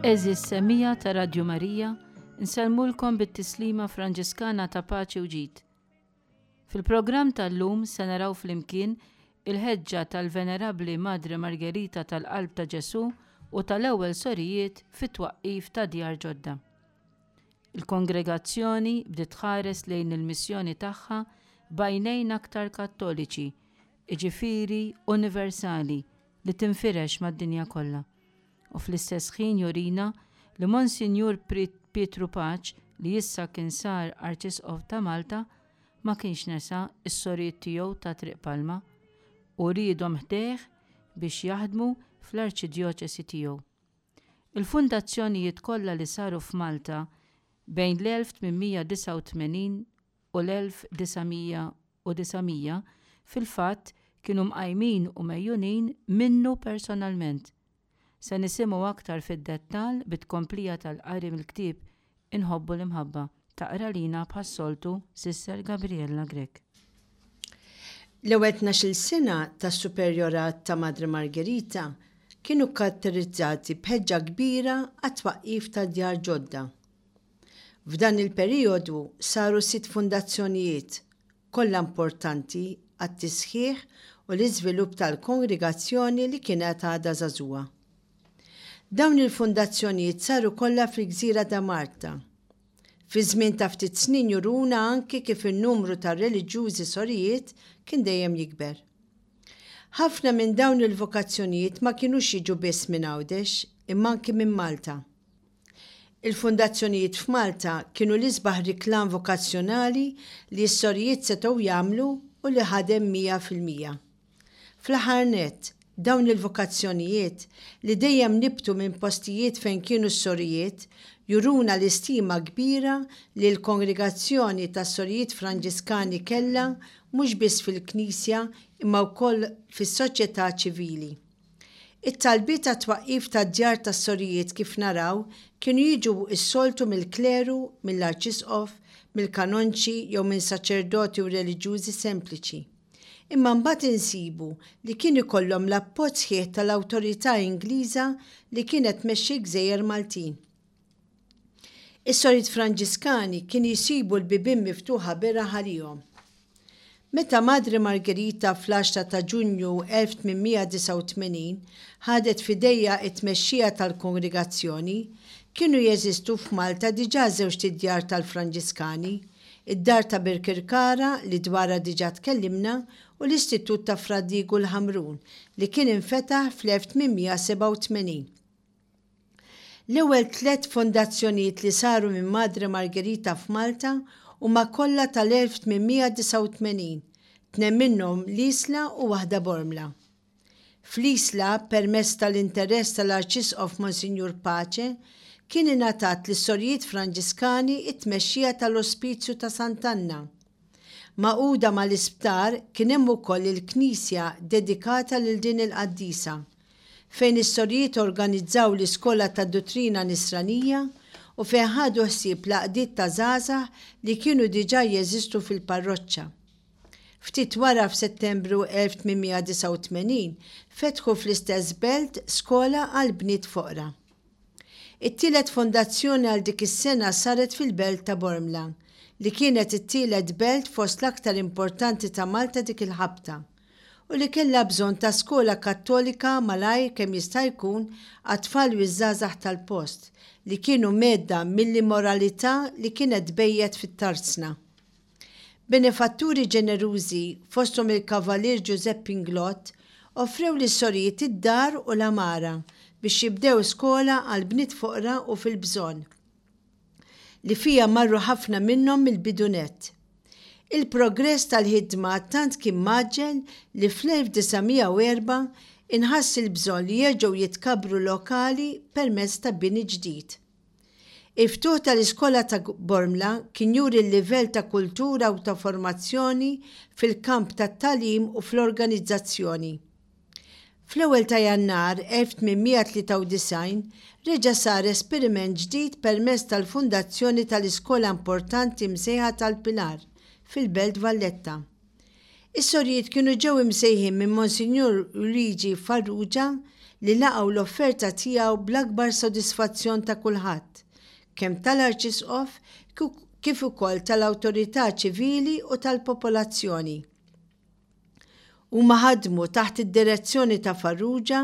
Eżis semija ta' Radju Marija, nselmulkom bit-tislima Franġiskana ta' paċi u ġid. Fil-programm tal-lum se naraw flimkien il-ħeġġa tal-Venerabbli Madre Margherita tal-Qalb ta' Ġesu u tal-ewwel sorijiet fit-twaqqif ta' Djar Ġodda. Il-kongregazzjoni bdiet tħares lejn il-missjoni tagħha b'għajnejn aktar kattoliċi, jiġifieri universali li tinfirex mad-dinja kollha. U fl-istess ħin jurina li Monsinjur Pietru Paċ li issa kien sar Arċisqof ta' Malta ma kienx nesa s-sorijiet tiegħu ta' Triq Palma u riedhom ħdeeh biex jaħdmu fl-arċidjoċesi tiegħu. Il-fundazzjonijiet kollha li saru f'Malta bejn l-1889 u l-1900 fil-fatt kienu mqajmin u mejjunin minnu personalment. Se nisimgħu aktar fid-dettall bit-tkomplija tal-qari mill-ktieb Inħobbu l-imħabba taqra lina bħas-soltu Sister Gabriella Grek. L-ewwel 12 sena tas-Superjorat ta' Madre Margherita kienu karatterizzati b'ħeġġa kbira għat-twaqqif ta' Djar Ġodda. F'dan il-perjodu saru 6 fundazzjonijiet kollha importanti għat-tisħiħ u l-iżvilupp tal-kongregazzjoni li kienet għadha żagħżugħa. Dawn il-fundazzjonijiet saru kollha fil-Gżira ta' Malta. Fi żmien ta' ftit snin juruna anki kif in-numru ta' reliġjużi sorijiet kien dejjem jikber. Ħafna minn dawn il-vokazzjonijiet ma kinux jiġu biss minn Għawdex, imma anki minn Malta. Il-fundazzjonijiet f'Malta kienu l-isbaħ riklam vokazzjonali li s-sorijiet setgħu jagħmlu u li ħadem 100%. Fl-aħħar nett, dawn il-vokazzjonijiet li dejjem nibtu minn postijiet fejn kienu s-sorijiet juruna l-istima kbira li l-kongregazzjoni tas-sorijiet Franġiskani kellha mhux biss fil-Knisja imma wkoll fis-soċjetà ċivili. It-talbiet ta' twaqqif tad-djar tas-sorijiet kif naraw kienu jiġu s-soltu mill-kleru, mill-arċisqof, mill-kanonċi jew minn saċerdoti u reliġjużi sempliċi. Imma mbagħad insibu li kien ikollhom l-appoġġ sħiħ tal-awtorità Ingliża li kienet tmexxi Gżejjer Maltin. Is-sorijiet Franġiskani kienu jsibu l-bibien miftuħa beraħ għalihom. Meta Madre Margherita fl-10 ta' Ġunju 1889 ħadet f'idejja t-tmexxija tal-kongregazzjoni, kienu jeżistu f'Malta diġà żewġ djar tal-Franġiskani, id-dar ta' Birkirkara li dwarha diġà tkellimna u l-Istitut ta' Fradigu l-Ħamrun li kien infetaħ fl-1887. L-ewwel 3 fondazzjonijiet li saru minn Madre Margherita f'Malta huma kollha tal-1889, 2 minnhom l-Isla u waħda Bormla. Fl-Isla permezz tal-interess tal-Arċisqof Monsinjur Paċe kien ingħatat lis-sorijiet Franġiskani it-tmexxija tal-Ospizzju ta' Sant'Anna. Magħquda mal-isptar kien hemm ukoll il-Knisja dedikata lil din il-qaddisa, fejn is-sorijiet organizzaw l-Iskola tad-Dottrina Nisranija u fejn ħadu ħsieb l-għaqdiet ta' żgħażagħ li kienu diġà jeżistu fil-parroċċa. Ftit wara f'Settembru 1889 fetħu fl-istess belt skola għal bniet foqra. It-tielet fondazzjoni għal dik is-sena saret fil-belt ta' Bormla, li kienet it-tielet belt fost l-aktar importanti ta' Malta dik il-ħabta u li kellha bżonn ta' skola kattolika malajr kemm jista' jkun għat-tfal u ż-żgħażagħ tal-post li kienu medda mill-immoralità li kienet bejjed fit-tarzna. Benefatturi ġenerużi fosthom il-Kavalier Giuseppe Inglot offrew lis-sorijiet id-dar u l-amara biex jibdew skola għal bniet foqra u fil-bżonn, li fija marru ħafna minnhom mill-bidunet. Il-progress tal-ħidma tant kien maġġel li fl-1904 inħass il-bżonn li jerġgħu jitkabru lokali permezz ta' bini ġdid. Il-ftuħ tal-Iskola ta' Bormla kien juri l-livell ta' kultura u ta' formazzjoni fil-kamp tat-tagħlim u fl-organizzazzjoni. Fl-ewwel ta' Jannar 1893 reġa' sar esperiment ġdid permezz tal-fundazzjoni tal-iskola importanti msejħa tal-Pilar fil-belt Valletta. Is-sorijiet kienu ġew imsejħin minn Monsinjur Luigi Farrugia li laqgħu l-offerta tiegħu bl-akbar sodisfazzjon ta' kulħadd, kemm tal-Arċisqof kif ukoll tal-awtorità ċivili u tal-popolazzjoni. Huma ħadmu taħt id-direzzjoni ta' Farrugia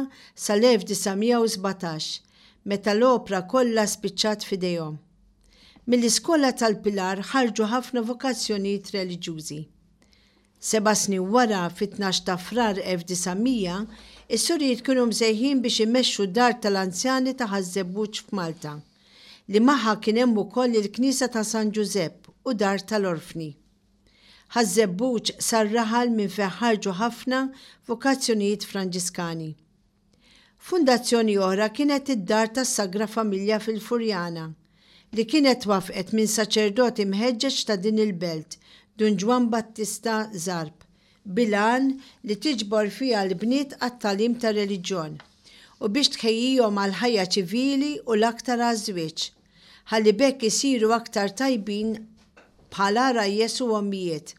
sal-1917, meta l-opra kollha spiċċat f'idejhom. Mill-iskola tal-Pilar ħarġu ħafna vokazzjonijiet reliġjużi. 7 snin wara, fit-12 ta' Frar 1900, is-Sorijiet kienu msejħin biex imexxu dar tal-anzjani ta' Ħażebbuġ f'Malta, li magħha kien hemm ukoll il-Knisja ta' San Giuseppe u dar tal-Orfni. Ħażebbuġ sar raħal minn fejn ħarġu ħafna vokazzjonijiet Franġiskani. Fundazzjoni oħra kienet id-dar tas-Sagra Familja fil-Furjana, li kienet wafqet minn saċerdoti mħeġġeġ ta' din il-belt, Dun Ġwan Battista Zarb, bilan li tiġbor fiha l-bniet għat-talim ta' reliġjon u biex tħejjihom għal ħajja ċivili u l-aktar għaż-żwieġ, ħalli bekk isiru aktar tajbin bħala rajjes u ommijiet.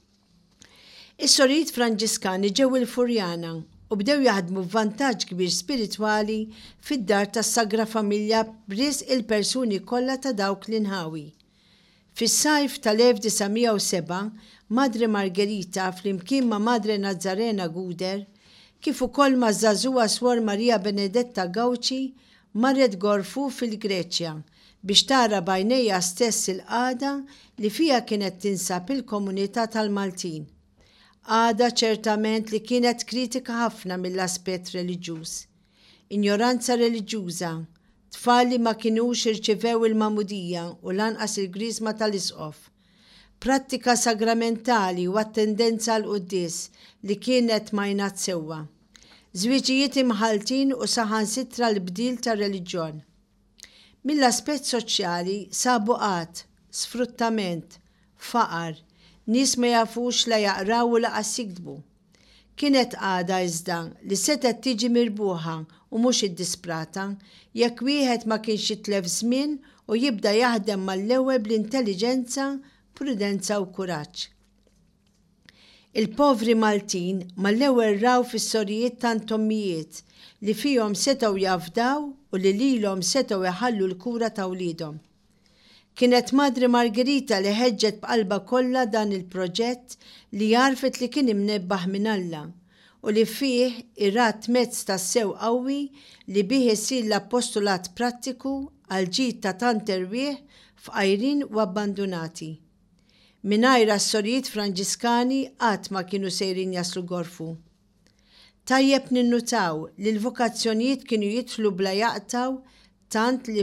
Is-Sorijiet Franġiskani ġew il-Furjana u bdew jaħdmu b'vantaġġ kbir spiritwali fid-dar tas-Sagra Familja b'risq il-persuni kollha ta' dawk l-inħawi. Fis-sajf tal-1907, Madre Margherita flimkien ma' Madre Nazzarena Guder, kif ukoll ma' żagħżugħa Swor Marija Benedetta Gawċi, marret Gorfu fil-Greċja biex tara b'għajnejha stess il-qagħda li fiha kienet tinsab il-komunità tal-Maltin. Għada ċertament li kienet kritika ħafna mill-aspett reliġjuż. Ignoranza reliġjuża, tfal li ma kinux irċevew il-mamudija u lanqas il-griżma tal-isqof, prattika sagramentali u attendenza l-qudies li kienet ma jnat sewwa, żwieġijiet imħaltin u saħansitra l-bdil tar-reliġjon. Mill-aspett soċjali sabu qatt, sfruttament, faqar, nies ma jafux la jaqraw u laqas jiktbu. Kienet għada iżda li setet tiġi mirbuħa u mhux iddisprata jekk wieħed ma kienx jitlef żmien u jibda jaħdem mal-ewwel bl-intelliġenza, prudenza u kuraġġ. Il-povri Maltin mal-ewwel raw fis-Sorijiet tant ommijiet li fihom setgħu jafdaw u li lilhom setgħu iħallu l-kura ta' wliedhom. Kienet Madre Margherita li ħeġġet b'qalba kollha dan il-proġett li jarfet li kien imnebbaħ minn Alla u li fih irrat mezz ta' sew qawwi li bih isir l-appostolat prattiku għal ġid ta' tant irwieħ f'qajrin u abbandunati. Mingħajr as-Sorijiet Franġiskani qatt ma kienu sejrin jaslu Gorfu. Tajjeb ninnutaw li l-vokazzjonijiet kienu jidħlu bla jaqtaw tant li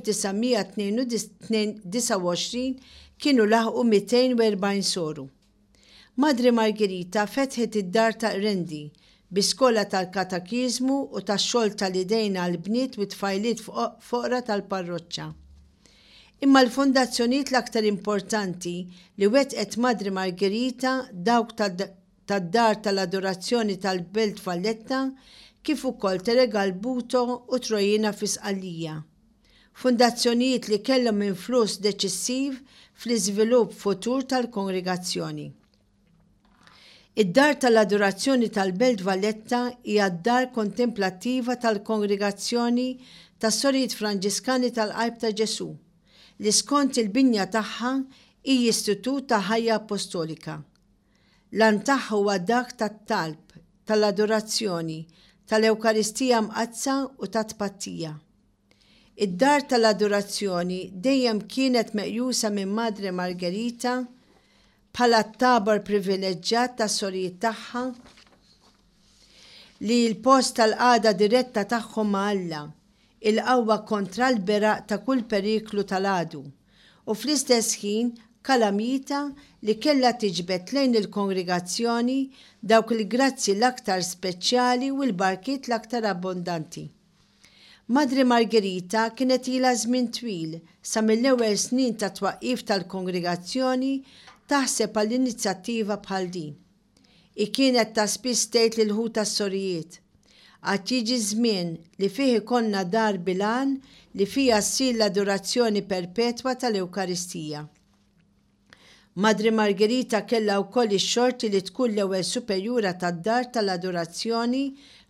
fl-1929 kienu laħqu 240 soru. Madre Margherita fetħet id-dar ta' Rendi bi-skola tal-katakizmu u tax-xogħol tal-idejn għall-bniet u tfajliet foqra tal-parroċċa. Imma l-fondazzjonijiet l-aktar importanti li wettqet Madre Margherita dawk tad-dar tal-adorazzjoni tal-Belt Valletta kif ukoll Teregal Buto u Trojina fi Sqallija. Fundazzjonijiet li kellhom influss deċissiv fl-iżvilupp futur tal-kongregazzjoni. Id-dar tal-adorazzjoni tal-Belt Valletta hija d-dar kontemplattiva tal-kongregazzjoni tas-Sorijiet Franġiskani tal-Qalb ta' Ġesu, li skont il-binja tagħha hija istitut ta' ħajja apostolika. Lan tagħha huwa dak tat-talb, tal-adorazzjoni, tal-Ewkaristija mqazza u tat-tpattija. Id-dar tal-adorazzjoni dejjem kienet meqjusa minn Madre Margherita bħala t-tabor privileġġjat tas-Sorijiet tagħha li l-post tal-qagħda diretta tagħhom ma' Alla, il-qawwa kontra l-beraq ta' kull periklu tal-għadu u fl-istess ħin kalamita li kellha tiġbed lejn il-kongregazzjoni dawk il-grazzi l-aktar speċjali u l-barkiet l-aktar abbondanti. Madre Margherita kienet ilha żmien twil sa mill-ewwel snin ta' twaqqif tal-kongregazzjoni taħseb għall-inizjattiva bħal din. Kienet ta' spiss tgħid lil ħu tas-Sorijiet. Għad jiġi żmien li fih ikollna dar bilan li fiha ssir l-adorazzjoni perpetwa tal-Ewkaristija. Madre Margherita kellha wkoll ix-xorti li tkun l-ewwel superjura tad-dar tal-adorazzjoni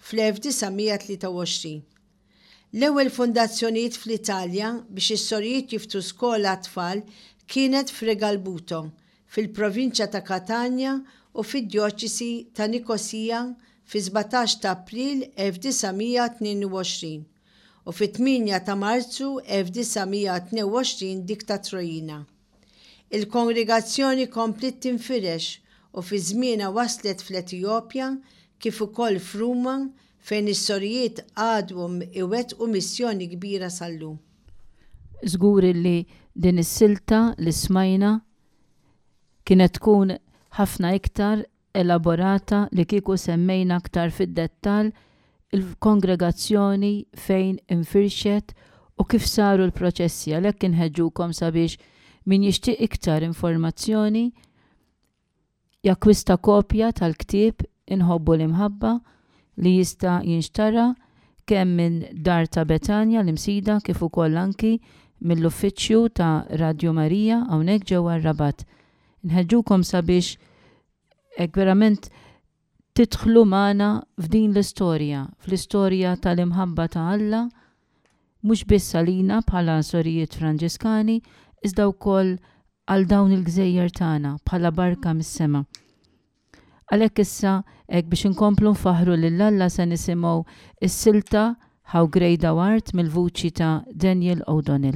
fl-1923. L-ewwel fundazzjonijiet fl-Italja biex is-sorijiet jiftu skola tfal kienet f'Regalbuto, fil-provinċja ta' Catania u fid-djoċesi ta' Nikosija fi 17 ta' April 1922 u fit-8 ta' Marzu 1922 dik ta' Trojina. Il-kongregazzjoni komplet tinfirex u fi żmienha waslet fl-Etjopja kif ukoll f'Ruma fejn is-sorijiet għadhom iwettqu missjoni kbira sal-lum. Żgur li din is-silta li smajna kienet tkun ħafna iktar elaborata li kieku semmejna aktar fid-dettall il-kongregazzjoni fejn infirxet u kif saru l-proċessi. Għalhekk inħeġġukom sabiex min jixtieq iktar informazzjoni jakkwista kopja tal-ktieb Inħobbu l-imħabba li jista' jinxtara kemm minn Dar ta' Betania l-Imsida kif ukoll anki mill-uffiċċju ta' Radio Marija hawnhekk ġewwa r-Rabat. Inħeġġukom sabiex hekk verament tidħlu magħna f'din l-istorja, fl-istorja tal-imħabba ta' Alla, mhux biss għalina bħala sorijiet Franġiskani, iżda wkoll għal dawn il-gżejjer tagħna bħala barka mis-sema. Għalhekk issa hekk biex inkomplu nfaħru lil Alla se nisimgħu is-silta How Great Thou Art mill-vuċi ta' Daniel O'Donnell.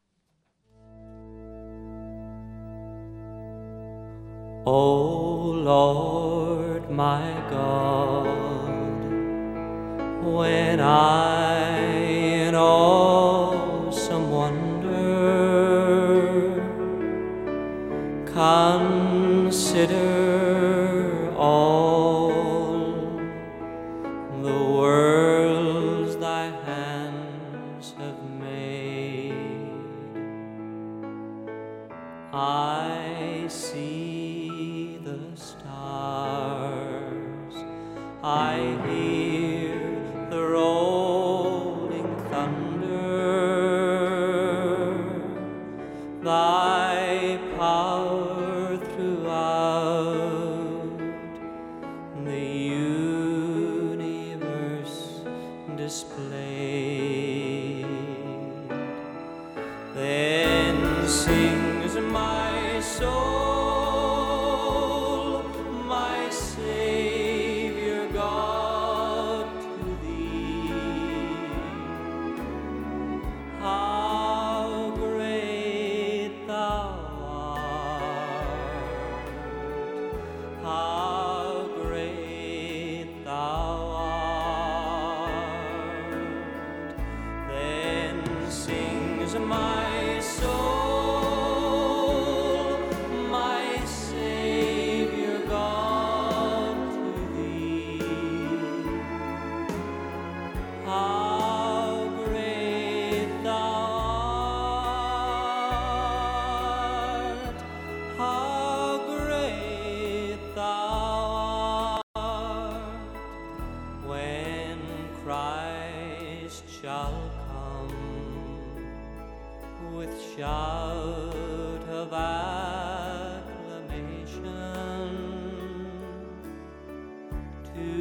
O Lord my God, when I in awesome wonder consider all the worlds thy hands have made, I see the stars, I hear the rolling thunder, thy power throughout the universe displayed. Then sings my soul, my Savior God, to thee. How great thou art, how great thou art. Then sings my soul, my Savior God, to thee. How great thou art, how great thou art. When Christ shall come with shout of acclamation to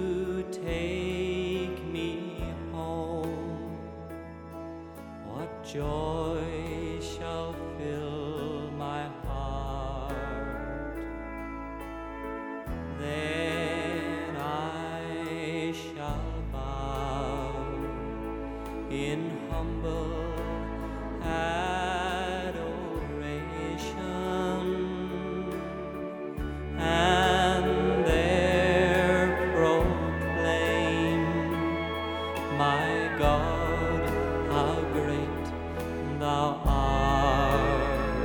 take me home, what joy shall fill my heart. Then I shall bow in humble adoration, and there proclaim, my God, how great thou art.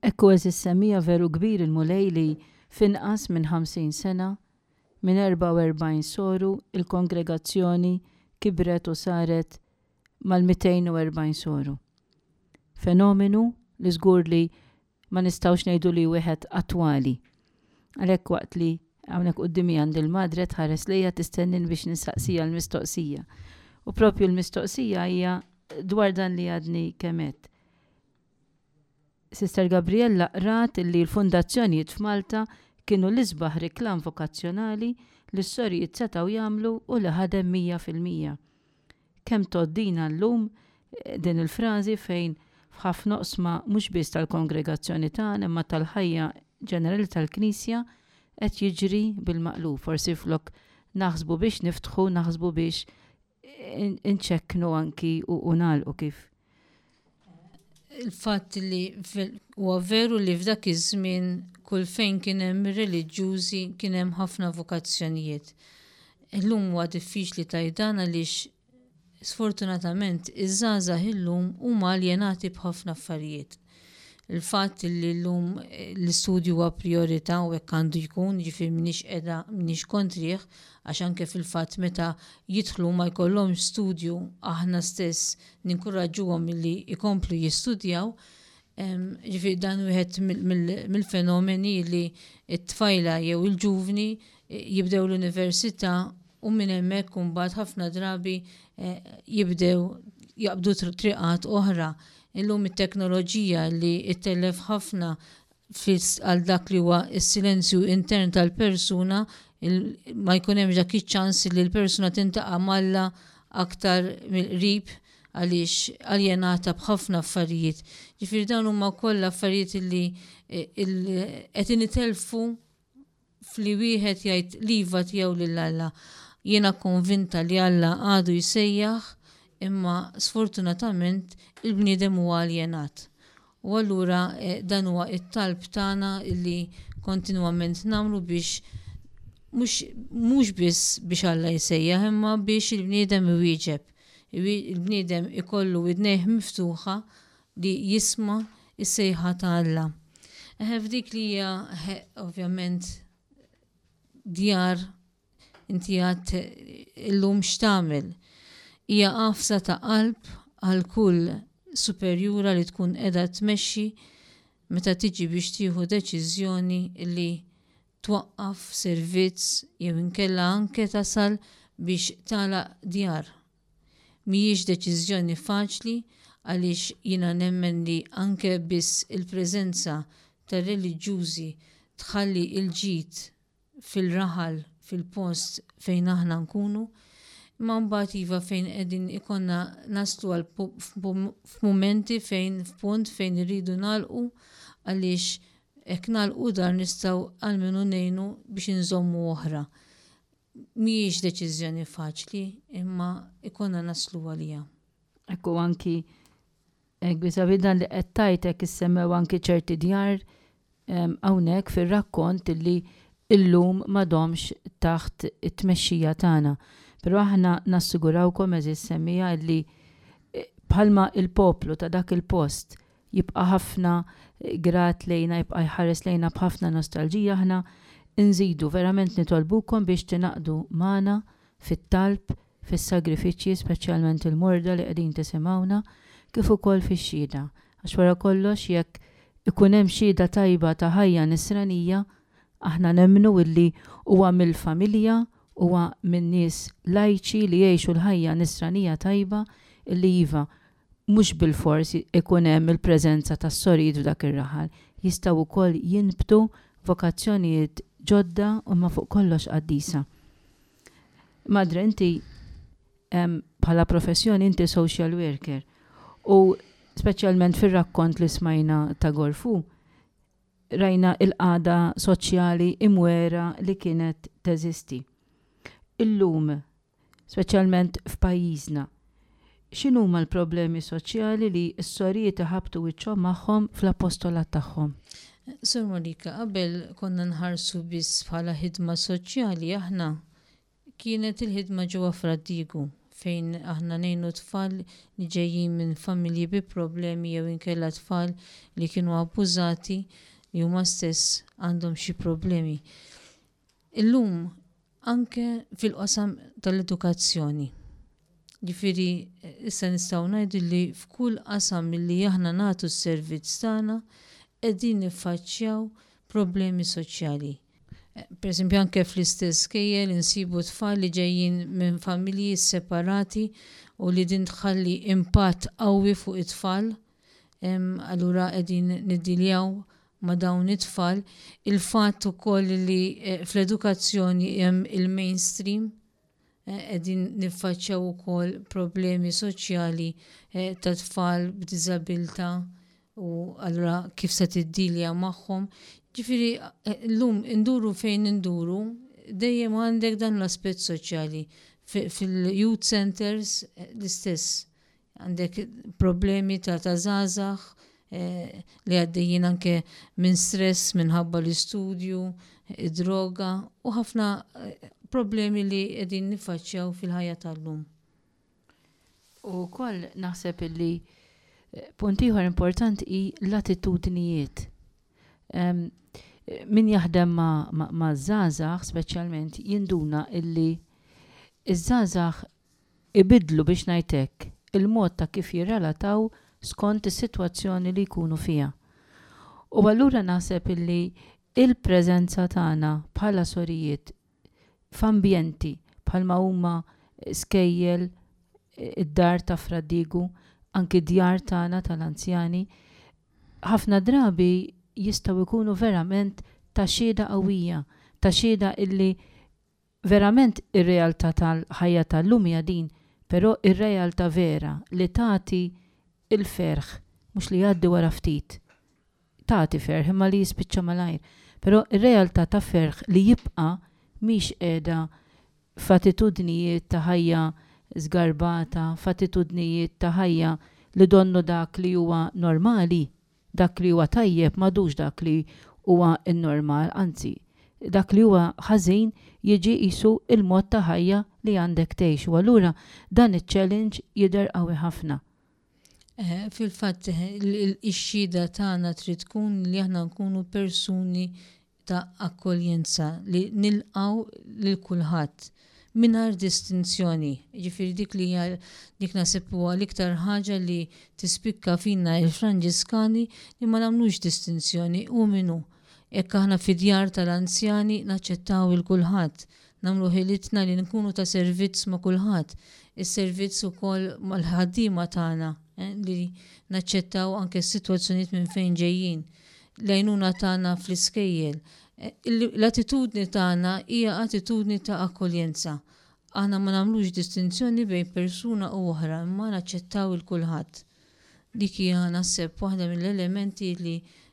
Ekku semmija veru kbir il-mulej li finqas minn 50 sena minn 44 soru il-kongregazzjoni kibret u saret mal-240 soru. Fenomenu li żgur li ma nistawx ngħidu li wieħed attwali. Għalhekk waqt li hawnhekk qudiemi għand il-madre tħares lejha tistennin biex nistaqsija l-mistoqsija. U propju l-mistoqsija hija dwar dan li għadni kemet. Sister Gabriella qrat li l-fundazzjonijiet f'Malta kienu l-isbaħ riklam vokazzjonali li s-sorijiet setgħu jagħmlu u li ħadem 100%. Kemm toddina llum din il-frażi fejn f'ħafna oqsma mhux biss tal-kongregazzjoni tagħna imma tal-ħajja ġenerali tal-Knisja qed jiġri bil-maqlub. Forsi flok naħsbu biex niftħu, naħsbu biex inċekknu anki u nagħlqu kif. Il-fatt li huwa veru li f'dak iż-żmien kull fejn kien hemm reliġjużi kien hemm ħafna vokazzjonijiet. Illum huwa diffiċli tajdan għaliex sfortunatament iż-żgħażagħ illum huma aljenati b'ħafna affarijiet. Il-fatt li llum l-istudju huwa priorità u hekk għandu jkun, ġifier m'iniex kontrih, għax anke fil-fatt meta jidħlu ma jkollhomx studju aħna stess ninkoraġġuhom li jkomplu jistudjaw. Ġifier dan wieħed mill-fenomeni li t-tfajla jew il-ġuvni jibdew l-università u minn hemmhekk imbagħad ħafna drabi jibdew jaqbdu triqat oħra. Illum it-teknoloġija li ittellef ħafna għal dak li huwa s-silenzju intern tal-persuna ma jkun hemm dak iċ-ċans li l-persuna tintaqa' malla aktar mill-qrib għaliex aljenata b'ħafna affarijiet. Ġifieri dawn huma kollha affarijiet li qed initelfu fli wieħed jgħid liva tiegħu lil Alla. Jiena konvinta li Alla għadu jsejjaħ imma sfortunatament il-bniedem huwa aljenat. U allura dan huwa it-talb tagħna li kontinwament nagħmlu biex mhux biss biex Alla jsejjaħ imma biex il-bniedem iwieġeb. Il-bniedem ikollu widnejh miftuħa li jisma' is-sejħa ta' Alla. F'dik li hija ovvjament djar inti għad illum x'tagħmel. Hija qafsa ta' qalb għal kull superjura li tkun qiegħda tmexxi meta tiġi biex tieħu deċiżjoni li twaqqaf servizz jew inkella anke tasal biex tagħlaq djar. Mhijiex deċiżjoni faċli għaliex jiena nemmen li anke biss il-preżenza tar-reliġjużi tħalli il-ġid fil-raħal fil-post fejn aħna nkunu. Ma mbagħad iva fejn qegħdin ikonna naslu għal f'mumenti f'punt fejn irridu nagħlqu għaliex hekk nagħlqu dar nistgħu għalmenu ngħinu biex inżommu oħra. Mhijiex deċiżjoni faċli imma ikonna naslu għalija. Ekku anki bisabidan li qed tajtek issemmew anki ċerti djar hawnhekk fir-rakkont li illum m'għadhomx taħt it-tmexxija tagħna. Pero aħna nassiguraw eżis semmija li bħalma il-poplu ta' dak il-post jibqa' ħafna grat lejna, jibqa' jħares lejna b'ħafna nostalġija, aħna nżidu verament nitolbukom biex tinaqdu magħna fit-talb, fis-sagrifiċċji, speċjalment il-morda li qegħdin tisimgħuna, kif ukoll fix-xhieda. Għax wara kollox jekk ikun hemm xhieda tajba ta' ħajja nisranija, aħna nemmnu illi huwa mill-familja huwa minn nies lajċi li jgħixu l-ħajja nisranija tajba illi iva mhux bil-fors ikun hemm il-preżenza tas-sorijiet f'dak ir-raħal. Jistgħu wkoll jinbtu vokazzjonijiet ġodda u ma fuq kollox qaddisa. Madre, inti bħala professjoni inti social worker u speċjalment fir-rakkont li smajna ta' Gorfu rajna il-qagħda soċjali imwera li kienet teżisti. Illum, speċjalment f'pajjiżna, x'inhuma l-problemi soċjali li s-sorijiet iħabtu wiċċhom magħhom fl-apostolat tagħhom? Sur Monika, qabel konna nħarsu biss bħala ħidma soċjali aħna kienet il-ħidma ġewwa Fraddigu fejn aħna nejnu tfal li ġejjin minn familji bi problemi jew inkella tfal li kienu abbużati li huma stess għandhom xi problemi. Illum anke fil-qasam tal-edukazzjoni. Ġifieri issa nistgħu ngħidu li f'kull qasam li aħna nagħtu s-servizz tagħna qegħdin niffaċċjaw problemi soċjali. Per esempio anke fl-istess kejjel insibu tfal li ġejjin minn familji separati u li din tħalli impatt qawwi fuq it-tfal. Allura qegħdin niddiljaw ma' dawn it-tfal. Il-fatt ukoll li fl-edukazzjoni hemm il-mainstream qegħdin niffaċċjaw ukoll problemi soċjali ta' tfal b'diżabilità u allura kif se tiddilja magħhom. Ġifieri llum induru fejn induru dejjem għandek dan l-aspett soċjali. Fil-youth centers l-istess għandek problemi ta' żgħażagħ li għaddejjin anke minn stress minħabba l-istudju, id-droga u ħafna problemi li qegħdin niffaċċjaw fil-ħajja tal-lum. U wkoll naħseb li punt ieħor importanti hi l-attitudnijiet. Min jaħdem ma' żgħażagħ speċjalment jinduna illi iż-żgħażagħ ibidlu biex ngħidlek il-mod ta' kif jirrelataw skont is-sitwazzjoni li jkunu fiha. U allura naħseb illi il-preżenza tagħna bħala sorijiet f'ambjenti bħalma huma skejjel id-dar ta' Fradigu, anki djar tagħna tal-anzjani, ħafna drabi jistgħu jkunu verament ta' xhieda qawwija, ta' xhieda illi verament ir-realtà tal-ħajja tal-lum hija din, però ir-realtà vera li tagħti il-ferħ mhux li jgħaddi wara ftit. Tagħti ferħ imma li jispiċċa malajr, però ir-realtà ta' ferħ li jibqa' mhix qiegħda f'attitudnijiet ta' ħajja żgarbata, f'attitudnijiet ta' ħajja li donnu dak li huwa normali, dak li huwa tajjeb m'għadux dak li huwa n-normal, anzi, dak li huwa ħażin jiġi qisu il-mod ta' ħajja li għandek tgħix. U allura dan iċ-challenge jidher qawwi ħafna. Fil-fatt ix-xhieda tagħna trid tkun li aħna nkunu persuni ta' akkoljenza li nilqgħu lil kulħadd mingħajr distinzjoni. Ġifieri dik naħseb huwa l-iktar ħaġa li tispikka fina il-Franġiskani li ma nagħmlux distinzjoni u minnu. Jekk aħna fid-djar tal-anzjani naċċettaw il-kulħadd, nagħmlu ħilitna li nkunu ta' servizz ma' kulħadd. Is-servizz ukoll mal-ħaddiema tagħna li naċċettaw anke s-sitwazzjonijiet minn fejn ġejjin. L-għajnuna tagħna fl-iskejjel. L-attitudni tagħna hija attitudni ta' akkoljenza. Aħna ma nagħmlux distinzjoni bejn persuna u oħra, imma naċċettaw il-kulħadd. Dik hija naħseb waħda mill-elementi li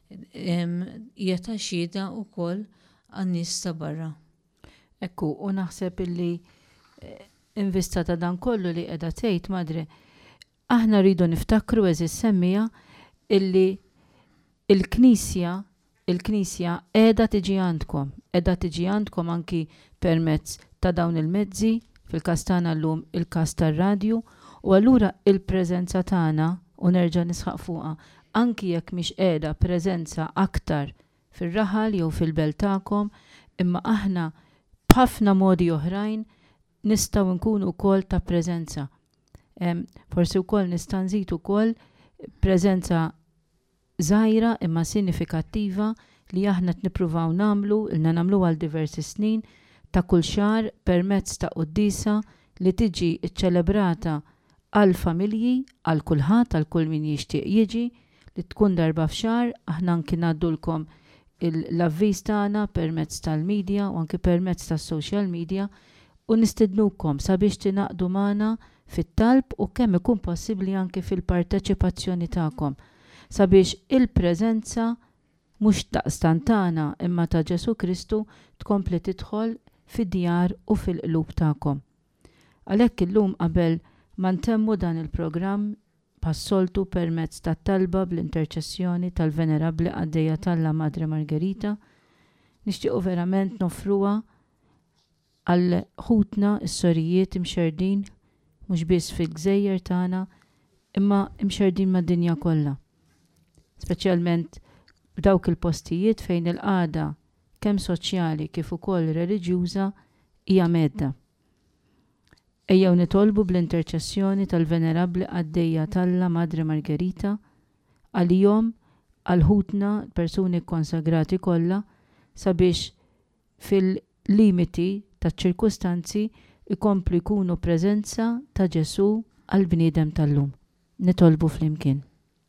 hija ta' xhieda wkoll għan-nies ta' barra. Ekku, u naħseb illi invista ta' dan kollu li qiegħda tgħid madre, aħna rridu niftakru eżis semmija illi il-Knisja qiegħda tiġi għandkom anki permezz ta' dawn il-mezzi, fil-każ tagħna llum il-każ tar-radju, u allura il-preżenza tagħna u nerġa' nisħaq fuqha anki jekk mhix qiegħda preżenza aktar fir-raħal jew fil-belt tagħkom, imma aħna b'ħafna modi oħrajn nistgħu nkunu wkoll ta' preżenza. Forsi wkoll nista' nżid ukoll preżenza żgħira imma sinifikattiva li aħna nippruvaw nagħmlu għal diversi snin ta' kull xahar permezz ta' qudiesa li tiġi ċċelebrata għal familji, għal kulħadd, għal kull min jixtieq jiġi, li tkun darba f'xahar. Aħna anki ngħaddulkom l-avviż tagħna permezz tal-medja u anke permezz tas-social media u nistednukom sabiex tingħaqdu magħna fit-talb u kemm ikun possibbli anke fil-parteċipazzjoni tagħkom sabiex il-preżenza mhux taqstantana imma ta' Ġesu Kristu tkompli tidħol fid-djar u fil-qlub tagħkom. Għalhekk illum qabel ma ntemmu dan il-programm pas-soltu permezz tat-talba bl-interċessjoni tal-Venerabbli Għaddejja Talla Madre Margherita, nixtiequ verament nofruha għal ħutna s-sorijiet imxerdin mhux biss fil-gżejjer tagħna, imma imxerdin mad-dinja kollha. Speċjalment f'dawk il-postijiet fejn il-qagħda kemm soċjali kif ukoll reliġjuża hija medda. Ejjew nitolbu bl-interċessjoni tal-Venerabbli Għaddejja Talla Madre Margherita għalihom għal-ħutna persuni konsagrati kollha sabiex fil-limiti taċ-ċirkustanzi ikomplu jkunu preżenza ta' Ġesu għall-bniedem tal-lum. Nitolbu flimkien.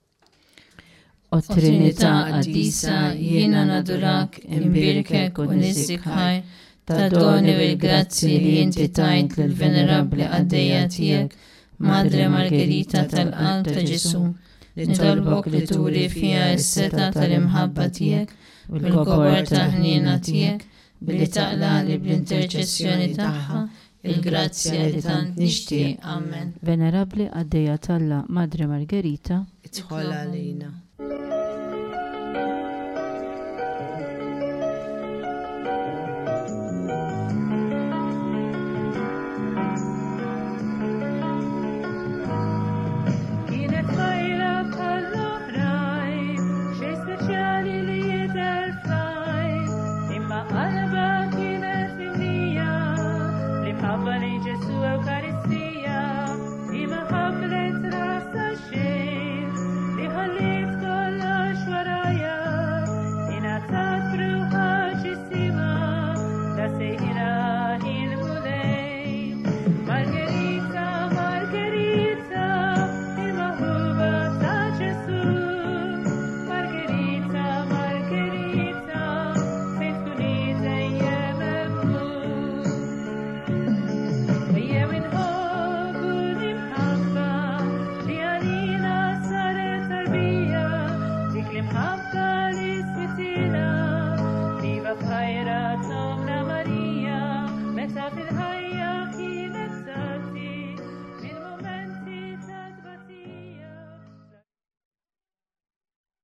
O Trinità Qaddisa, jiena nadurak, imbirkek u niżik ħaj ta' doni u l-grazzi li inti tajt lill-Venerabbli Għaddejja tiegħek, Madre Margherita tal-qalb ta' Ġesu. Nitolbok li turi fiha s-seta tal-imħabba tiegħek u l-kobor ta' ħniena tiegħek billi taqlali bl-interċessjoni tagħha il-grazzja li tant nixtieq. Amen. Venerabbli Għaddejja Talla Madre Margherita, idħol għalina.